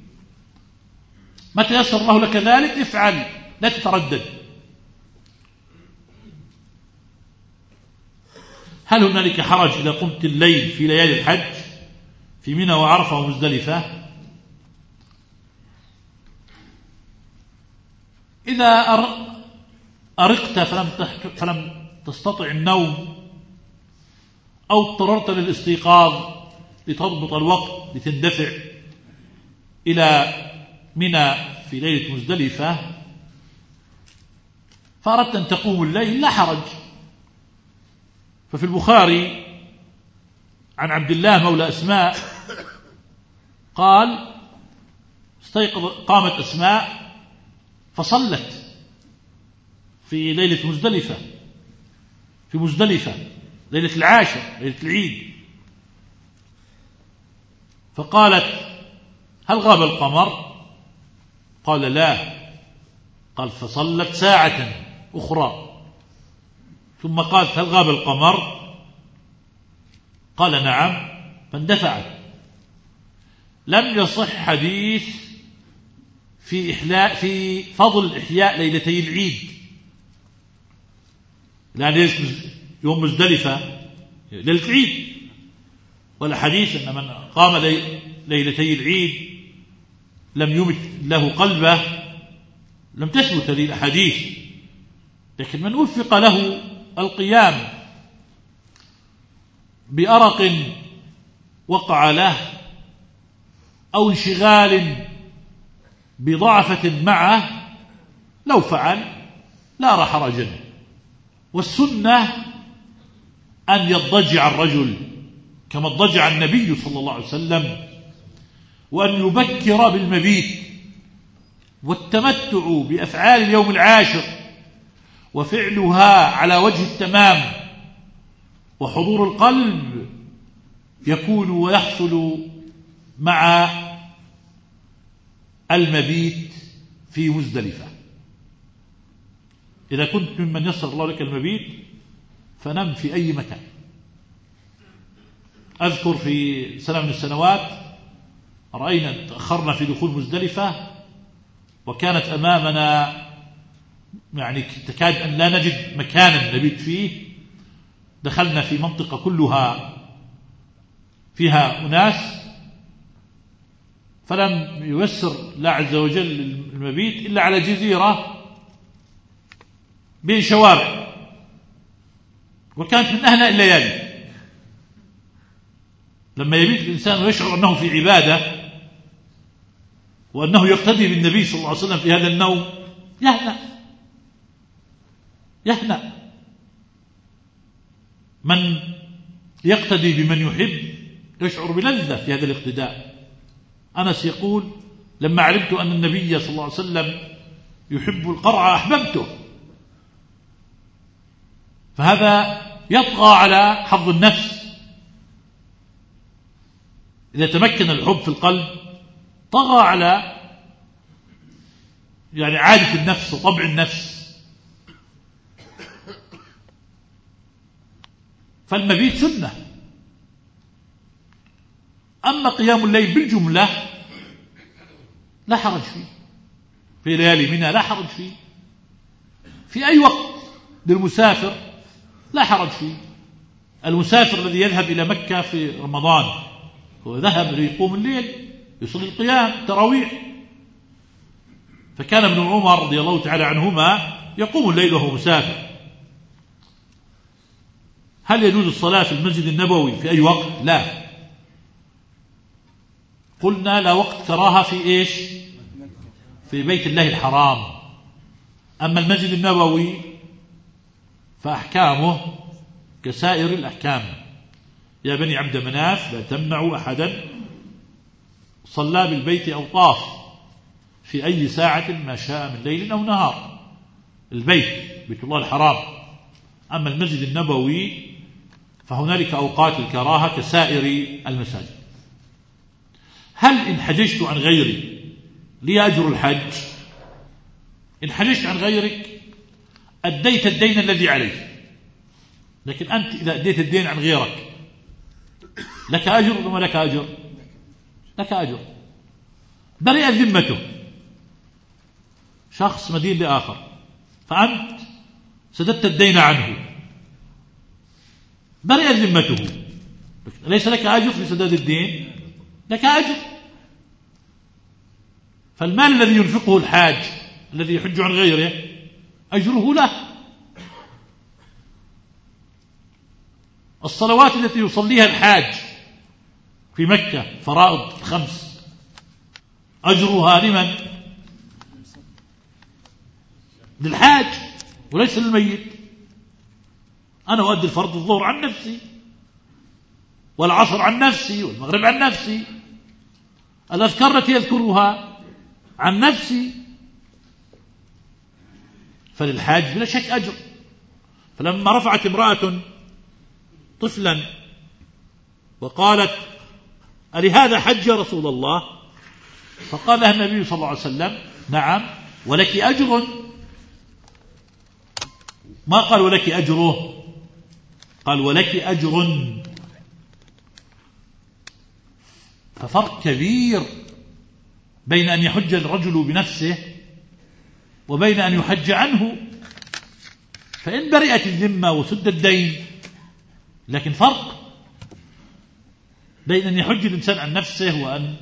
متى يسر الله لك ذلك افعل، لا تتردد. هل هنالك حرج إذا قمت الليل في ليالي الحج في منى وعرفة ومزدلفة؟ إذا أرقت فلم فلم تستطع النوم، أو اضطررت للاستيقاظ لتضبط الوقت لتندفع إلى منى في ليلة مزدلفة، فأردت أن تقوم الليل، لا حرج. ففي البخاري عن عبد الله مولى أسماء قال: استيقظ قامت أسماء فصلت في ليلة مزدلفة، في مزدلفة ليلة العاشر، ليلة العيد، فقالت: هل غاب القمر؟ قال: لا. قال: فصلت ساعة أخرى، ثم قالت: هل غاب القمر؟ قال: نعم، فاندفعت. لم يصح حديث في إحلاء في فضل إحياء ليلتي العيد، لأن يوم مزدلفة ليلة العيد، ولا حديث أن من قام ليلتي العيد لم يمت له قلبه، لم تثبت هذه الأحاديث. لكن من وفق له القيام بأرق وقع له أو انشغال بضعفة معه لو فعل لا أرى حرجا. والسنة أن يضجع الرجل كما اضطجع النبي صلى الله عليه وسلم، وأن يبكر بالمبيت، والتمتع بأفعال اليوم العاشر وفعلها على وجه التمام وحضور القلب يكون ويحصل مع المبيت في مزدلفة. إذا كنت ممن يسر الله لك المبيت فنم في أي مكان. أذكر في سنة من السنوات رأينا تأخرنا في دخول مزدلفة، وكانت أمامنا يعني تكاد أن لا نجد مكانا نبيت فيه. دخلنا في منطقة كلها فيها أناس، فلم ييسر الله عز وجل المبيت إلا على جزيرة بين شوارع، وكانت من أهنأ الليالي. لما يبيت الإنسان ويشعر أنه في عبادة وأنه يقتدي بالنبي صلى الله عليه وسلم في هذا النوم يهنأ يهنأ. من يقتدي بمن يحب يشعر بلذة في هذا الاقتداء. أنس يقول: لما علمت أن النبي صلى الله عليه وسلم يحب القرع أحببته. فهذا يطغى على حظ النفس، إذا تمكن الحب في القلب طغى على يعني عادة النفس وطبع النفس. فالمبيت سنة. أما قيام الليل بالجملة لا حرج فيه، في ليالي منها لا حرج فيه، في أي وقت للمسافر لا حرج فيه. المسافر الذي يذهب إلى مكة في رمضان هو ذهب ليقوم الليل يصلي القيام تراويح، فكان ابن عمر رضي الله تعالى عنهما يقوم الليل وهو مسافر. هل يجوز الصلاة في المسجد النبوي في أي وقت؟ لا، قلنا لا وقت كراهة في إيش؟ في بيت الله الحرام. أما المسجد النبوي فأحكامه كسائر الأحكام. يا بني عبد مناف لا تمنعوا أحدا صلى بالبيت أو طاف في أي ساعة ما شاء من ليل أو نهار. البيت بيت الله الحرام. أما المسجد النبوي فهنالك أوقات الكراهة كسائر المساجد. هل إن حججت عن غيري لي أجر الحج؟ إن حججت عن غيرك أديت الدين الذي عليك، لكن أنت إذا أديت الدين عن غيرك لك أجر وما لك أجر؟ لك أجر. برئت ذمته، شخص مدين لآخر فأنت سددت الدين عنه، برئت ذمته، ليس لك أجر في سداد الدين، لك أجر. فالمال الذي ينفقه الحاج الذي يحج عن غيره أجره له. الصلوات التي يصليها الحاج في مكة فرائض خمس أجرها لمن؟ للحاج وليس للميت. أنا أؤدي الفرض الظهر عن نفسي، والعصر عن نفسي، والمغرب عن نفسي، الأذكار التي يذكرها عن نفسي، فللحاج بلا شك أجر. فلما رفعت امرأة طفلا وقالت ألهذا حج يا رسول الله؟ فقال لها النبي صلى الله عليه وسلم نعم ولك أجر. ما قال ولك أجره، قال ولك أجر. ففرق كبير بين أن يحج الرجل بنفسه وبين أن يحج عنه. فإن برئت الذمة وسد الدين، لكن فرق بين أن يحج الإنسان عن نفسه وأن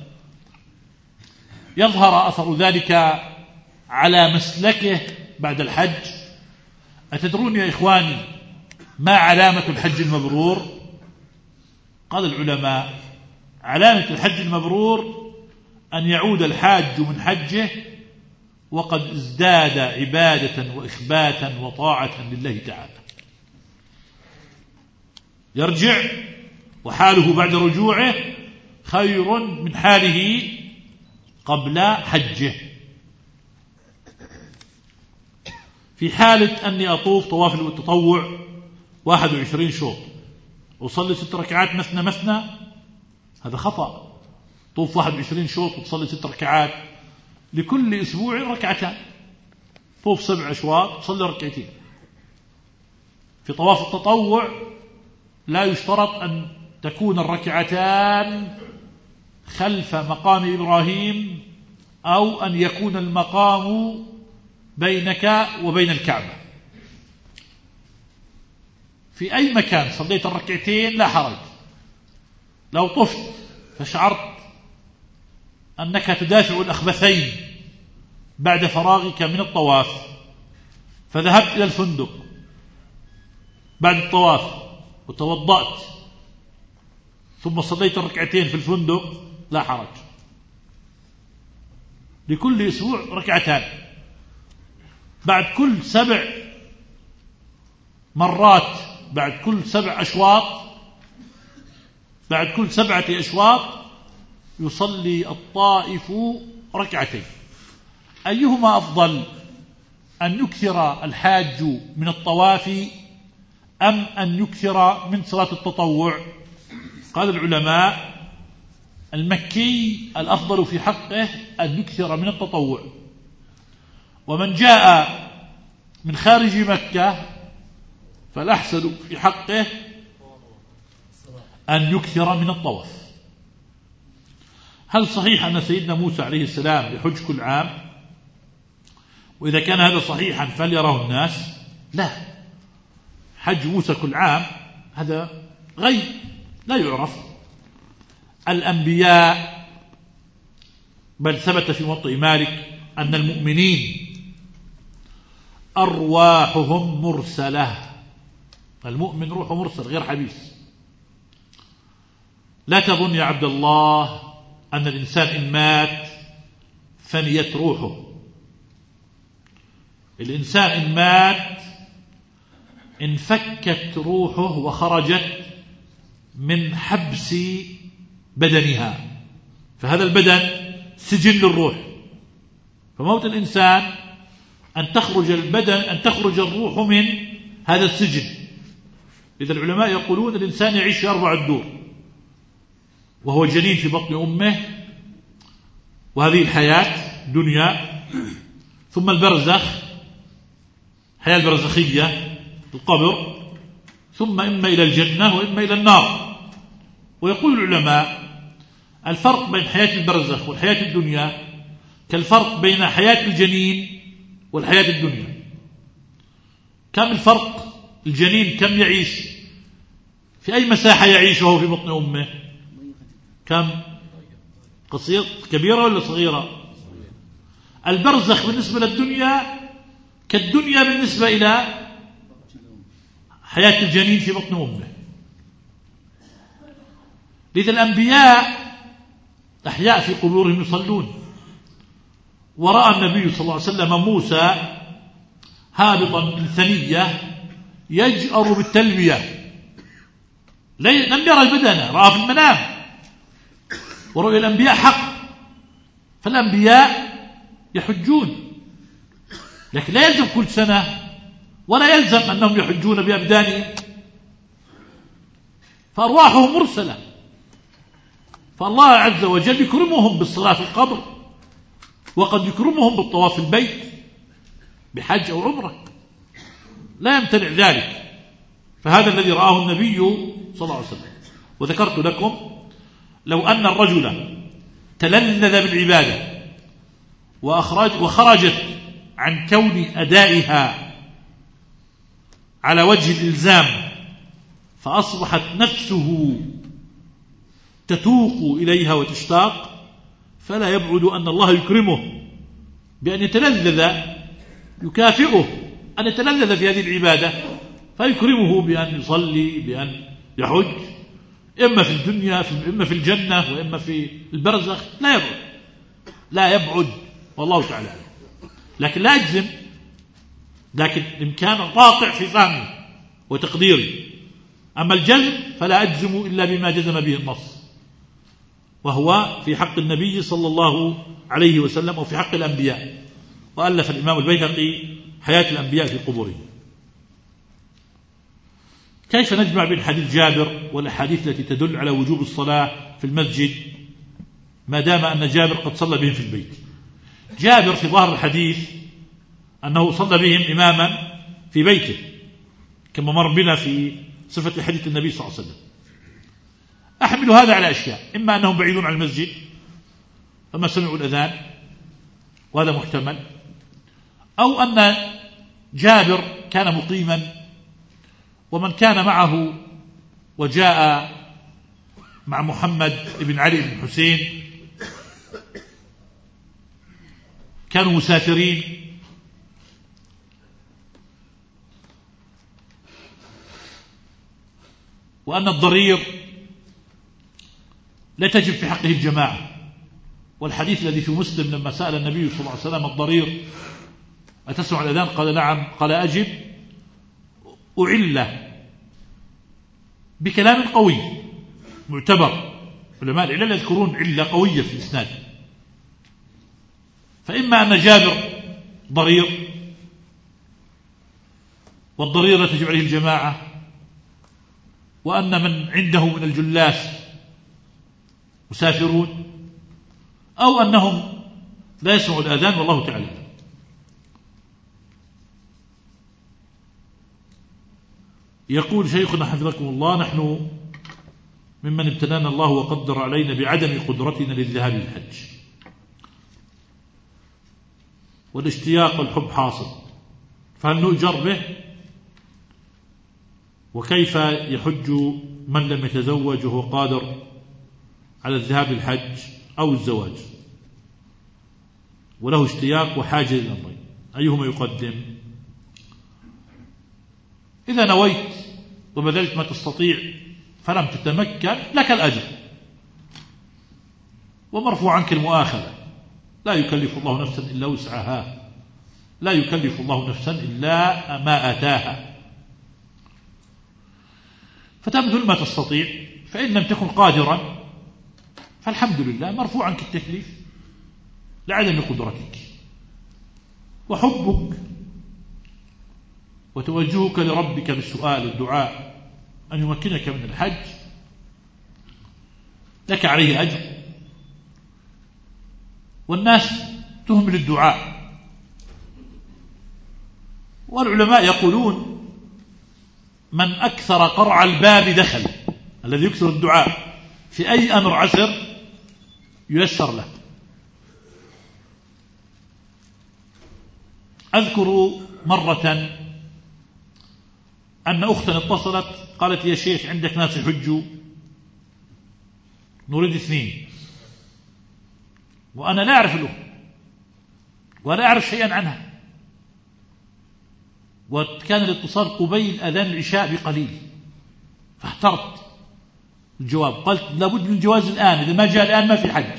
يظهر أثر ذلك على مسلكه بعد الحج. أتدرون يا إخواني ما علامة الحج المبرور؟ قال العلماء علامة الحج المبرور أن يعود الحاج من حجه وقد ازداد عبادة وإخباتا وطاعة لله تعالى. يرجع وحاله بعد رجوعه خير من حاله قبل حجه. في حالة أني أطوف طواف التطوع واحد وعشرين شوط وصلي ست ركعات مثنى مثنى، هذا خطأ. طوف واحد وعشرين شوط وتصلي ست ركعات، لكل أسبوع ركعتان. طوف سبع أشواط وصلي ركعتين. في طواف التطوع لا يشترط أن تكون الركعتان خلف مقام إبراهيم أو أن يكون المقام بينك وبين الكعبة. في أي مكان صليت الركعتين لا حرج. لو طفت فشعرت أنك تدافع الأخبثين بعد فراغك من الطواف فذهبت إلى الفندق بعد الطواف وتوضأت ثم صليت الركعتين في الفندق لا حرج. لكل أسبوع ركعتان. بعد كل سبع مرات، بعد كل سبع أشواط، بعد كل سبعة أشواط يصلي الطائف ركعتين. أيهما أفضل، أن يكثر الحاج من الطواف أم أن يكثر من صلاة التطوع؟ قال العلماء المكي الأفضل في حقه أن يكثر من التطوع، ومن جاء من خارج مكة فالأحسن في حقه أن يكثر من الطواف. هل صحيح أن سيدنا موسى عليه السلام يحج كل عام؟ وإذا كان هذا صحيحا فليراه الناس. لا، حج موسى كل عام هذا غيب لا يعرف. الأنبياء، بل ثبت في موطئ مالك أن المؤمنين أرواحهم مرسلة. المؤمن روحه مرسل غير حبيس. لا تظن يا عبد الله أن الإنسان إن مات فنيت روحه. الإنسان إن مات انفكت روحه وخرجت من حبس بدنها، فهذا البدن سجن للروح. فموت الإنسان أن تخرج البدن أن تخرج الروح من هذا السجن. إذا العلماء يقولون الإنسان يعيش في أربعة دور، وهو جنين في بطن أمه، وهذه الحياة دنيا، ثم البرزخ حياة البرزخية القبر، ثم إما إلى الجنة وإما إلى النار. ويقول العلماء الفرق بين حياة البرزخ والحياة الدنيا كالفرق بين حياة الجنين والحياة الدنيا. كم الفرق؟ الجنين كم يعيش؟ في أي مساحة يعيش وهو في بطن أمه؟ كم؟ قصير كبيرة ولا صغيرة؟ البرزخ بالنسبة للدنيا كالدنيا بالنسبة إلى حياة الجنين في بطن أمه. لذا الأنبياء أحياء في قبورهم يصلون. ورأى النبي صلى الله عليه وسلم موسى هابطا الثنية يجأر بالتلبية، لم يرى البدن، رأى في المنام. ورؤيا الأنبياء حق، فالأنبياء يحجون، لكن لا يلزم كل سنة، ولا يلزم أنهم يحجون بأبدانهم، فأرواحهم مرسلة. فالله عز وجل يكرمهم بالصلاة في القبر، وقد يكرمهم بالطواف البيت بحج أو عمرة، لا يمتنع ذلك. فهذا الذي رآه النبي صلى الله عليه وسلم. وذكرت لكم لو أن الرجل تلذذ بالعبادة وأخرج وخرجت عن كون أدائها على وجه الإلزام، فأصبحت نفسه تتوق إليها وتشتاق، فلا يبعد أن الله يكرمه بأن يتلذذ، يكافئه أن يتلذذ في هذه العبادة، فيكرمه بأن يصلي، بأن يحج، إما في الدنيا إما في الجنة وإما في البرزخ. لا يبعد لا يبعد والله تعالى. لكن لا أجزم، لكن الإمكان قاطع في فهمي وتقديري. أما الجزم فلا أجزم إلا بما جزم به النص، وهو في حق النبي صلى الله عليه وسلم وفي حق الأنبياء. وألف الإمام البيهقي حياة الأنبياء في قبورهم. كيف نجمع بين حديث جابر والأحاديث التي تدل على وجوب الصلاة في المسجد ما دام أن جابر قد صلى بهم في البيت؟ جابر في ظاهر الحديث أنه صلى بهم إماما في بيته، كما مر بنا في صفة حديث النبي صلى الله عليه وسلم. أحمل هذا على أشياء: إما أنهم بعيدون عن المسجد فما سمعوا الأذان، وهذا محتمل، أو أن جابر كان مقيما ومن كان معه وجاء مع محمد بن علي بن حسين كانوا مسافرين، وأن الضرير لا تجب في حقه الجماعة. والحديث الذي في مسلم لما سأل النبي صلى الله عليه وسلم الضرير أتسمع الأذان؟ قال نعم. قال أجب. أعلة بكلام قوي معتبر. علماء العلل يذكرون علة قوية في الإسناد. فإما أن جابر ضرير والضرير لا تجب عليه الجماعة، وأن من عنده من الجلاس مسافرون أو أنهم لا يسمعوا الأذان، والله تعالى. يقول شيخنا حفظكم الله: نحن ممن ابتلانا الله وقدر علينا بعدم قدرتنا للذهاب للحج، والاشتياق والحب حاصل، فهل نؤجر به؟ وكيف يحج من لم يتزوج وهو قادر على الذهاب للحج أو الزواج وله اشتياق وحاجة للأمرين، أيهما يقدم؟ إذا نويت وبذلت ما تستطيع فلم تتمكن لك الأجر ومرفوع عنك المؤاخذة. لا يكلف الله نفسا إلا وسعها، لا يكلف الله نفسا إلا ما آتاها، فتبذل ما تستطيع. فإن لم تكن قادرا فالحمد لله مرفوع عنك التكليف لعدم قدرتك. وحبك وتوجهك لربك بالسؤال والدعاء أن يمكنك من الحج لك عليه أجر، والناس تهمل الدعاء. والعلماء يقولون: من أكثر قرع الباب دخل، الذي يكثر الدعاء في أي أمر عسر ييسر له. أذكر مرة أن أختا اتصلت قالت: يا شيخ عندك ناس يحجوا نريد اثنين، وأنا لا أعرف له ولا أعرف شيئا عنها، وكان الاتصال قبيل أذان العشاء بقليل، فاحترت الجواب، قلت لابد من جواز الآن، إذا ما جاء الآن ما في حج.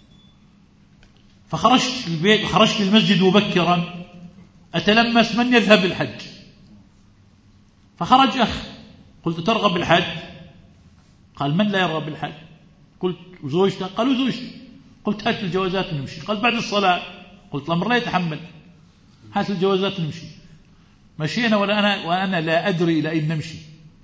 فخرجت البيت وخرجت للمسجد مبكرا أتلمس من يذهب للحج، فخرج أخ، قلت: ترغب بالحج؟ قال: من لا يرغب بالحج؟ قلت: وزوجتك؟ قالوا: زوجتي. قلت: هات الجوازات ونمشي. قال: بعد الصلاة. قلت: الأمر لا يتحمل، هات الجوازات ونمشي. مشينا ولا أنا وأنا لا أدري إلى أين نمشي.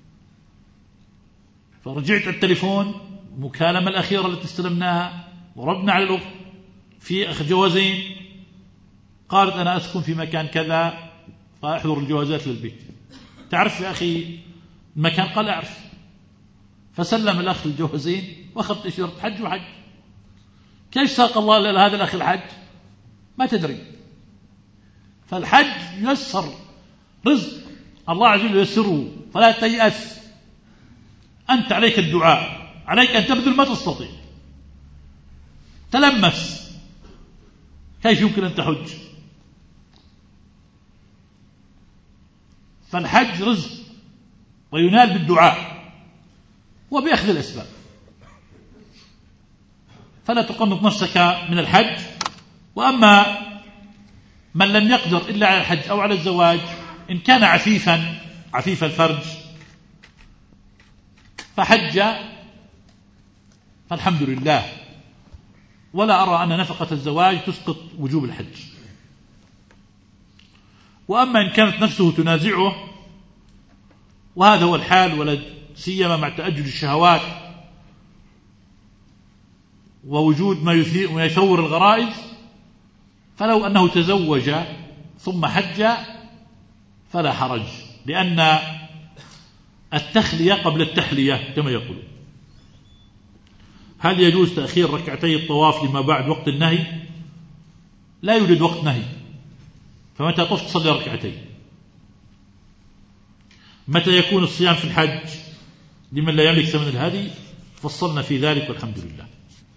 فرجعت التليفون، المكالمة الأخيرة التي استلمناها وربنا على الأخت في أخ جوازين، قالت: أنا أسكن في مكان كذا فأحضر الجوازات للبيت. تعرف يا أخي المكان؟ قال: أعرف. فسلم الأخ الجوازين وأخذ تأشيرة حج وحج. كيف ساق الله لهذا الأخ الحج؟ ما تدري. فالحج يسر، رزق الله عز وجل يسره، فلا تيأس. أنت عليك الدعاء، عليك أن تبذل ما تستطيع. تلمس كيف يمكن أن تحج. فالحج رزق وينال بالدعاء وبأخذ الأسباب، فلا تقنط نفسك من الحج. وأما من لم يقدر إلا على الحج أو على الزواج، إن كان عفيفا عفيف الفرج فحج فالحمد لله، ولا أرى أن نفقة الزواج تسقط وجوب الحج. وأما إن كانت نفسه تنازعه، وهذا هو الحال ولا سيما مع تأجل الشهوات ووجود ما يثير ويثور الغرائز، فلو أنه تزوج ثم حج فلا حرج، لأن التخلية قبل التحلية كما يقول. هل يجوز تأخير ركعتي الطواف لما بعد وقت النهي؟ لا يوجد وقت نهي، فمتى طفت تصلي ركعتين. متى يكون الصيام في الحج لمن لا يملك ثمن الهدي؟ فصلنا في ذلك والحمد لله.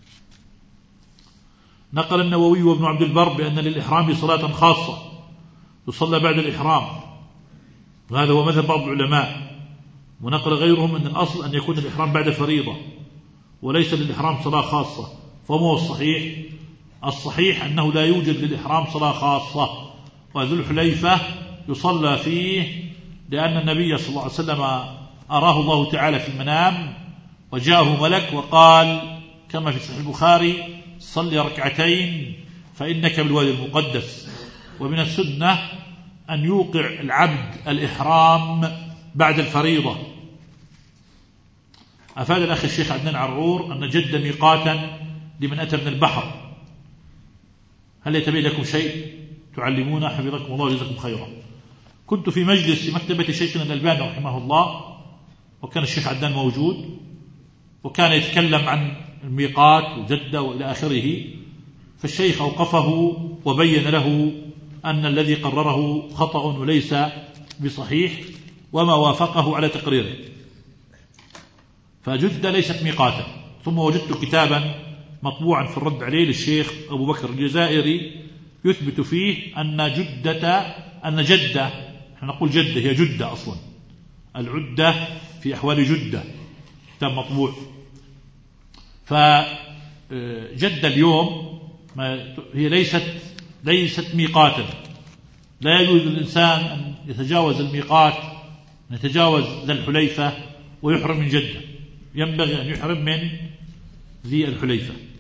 نقل النووي وابن عبد البر بأن للإحرام صلاة خاصة يصلى بعد الإحرام، وهذا هو مذهب بعض العلماء. ونقل غيرهم أن الأصل أن يكون الإحرام بعد فريضة وليس للإحرام صلاة خاصة. فما هو الصحيح؟ الصحيح أنه لا يوجد للإحرام صلاة خاصة، وذو الحليفة يصلى فيه لأن النبي صلى الله عليه وسلم أراه الله تعالى في المنام وجاءه ملك وقال كما في صحيح البخاري: صلي ركعتين فإنك بالوادي المقدس. ومن السنة أن يوقع العبد الإحرام بعد الفريضة، أفاد الأخ الشيخ عدنان عرور أن جدة ميقاتا لمن أتى من البحر، هل يتبين لكم شيء تعلمونا حفظكم الله وجزاكم خيرا؟ كنت في مجلس في مكتبة شيخنا الألباني رحمه الله، وكان الشيخ عدنان موجود، وكان يتكلم عن الميقات وجدة وإلى آخره، فالشيخ أوقفه وبين له أن الذي قرره خطأ وليس بصحيح، وما وافقه على تقريره، فجدة ليست ميقاتا. ثم وجدت كتابا مطبوعا في الرد عليه للشيخ أبو بكر الجزائري يثبت فيه أن جدة أن جدة نحن نقول جدة هي جدة أصلا، العدة في أحوال جدة، كتاب مطبوع. فجدة اليوم هي ليست ليست ميقاتا، لا يجوز للإنسان أن يتجاوز الميقات، أن يتجاوز ذي الحليفة ويحرم من جدة، ينبغي أن يحرم من ذي الحليفة.